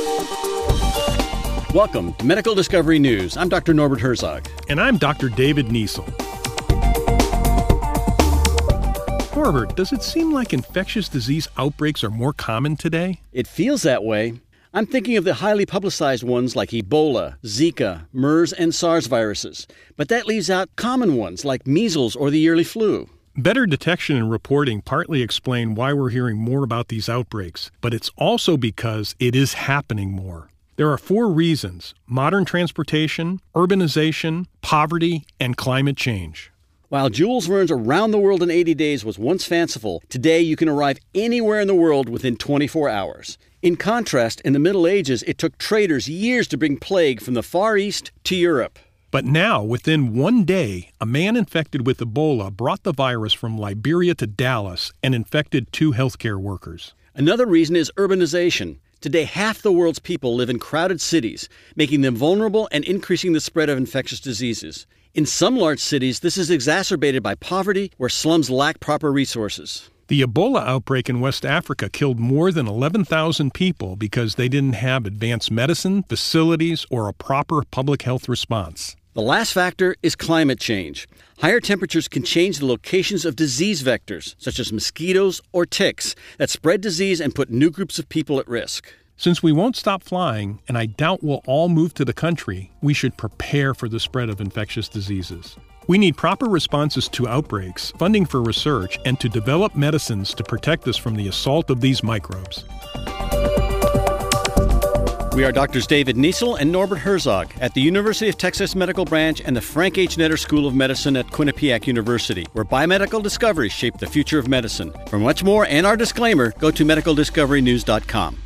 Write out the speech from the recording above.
Welcome to Medical Discovery News. I'm Dr. Norbert Herzog. And I'm Dr. David Niesel. Norbert, does it seem like infectious disease outbreaks are more common today? It feels that way. I'm thinking of the highly publicized ones like Ebola, Zika, MERS, and SARS viruses. But that leaves out common ones like measles or the yearly flu. Better detection and reporting partly explain why we're hearing more about these outbreaks, but it's also because it is happening more. There are 4 reasons: modern transportation, urbanization, poverty, and climate change. While Jules Verne's Around the World in 80 Days was once fanciful, today you can arrive anywhere in the world within 24 hours. In contrast, in the Middle Ages, it took traders years to bring plague from the Far East to Europe. But now, within one day, a man infected with Ebola brought the virus from Liberia to Dallas and infected 2 healthcare workers. Another reason is urbanization. Today, half the world's people live in crowded cities, making them vulnerable and increasing the spread of infectious diseases. In some large cities, this is exacerbated by poverty, where slums lack proper resources. The Ebola outbreak in West Africa killed more than 11,000 people because they didn't have advanced medicine, facilities, or a proper public health response. The last factor is climate change. Higher temperatures can change the locations of disease vectors, such as mosquitoes or ticks, that spread disease and put new groups of people at risk. Since we won't stop flying, and I doubt we'll all move to the country, we should prepare for the spread of infectious diseases. We need proper responses to outbreaks, funding for research, and to develop medicines to protect us from the assault of these microbes. We are Drs. David Niesel and Norbert Herzog at the University of Texas Medical Branch and the Frank H. Netter School of Medicine at Quinnipiac University, where biomedical discoveries shape the future of medicine. For much more and our disclaimer, go to medicaldiscoverynews.com.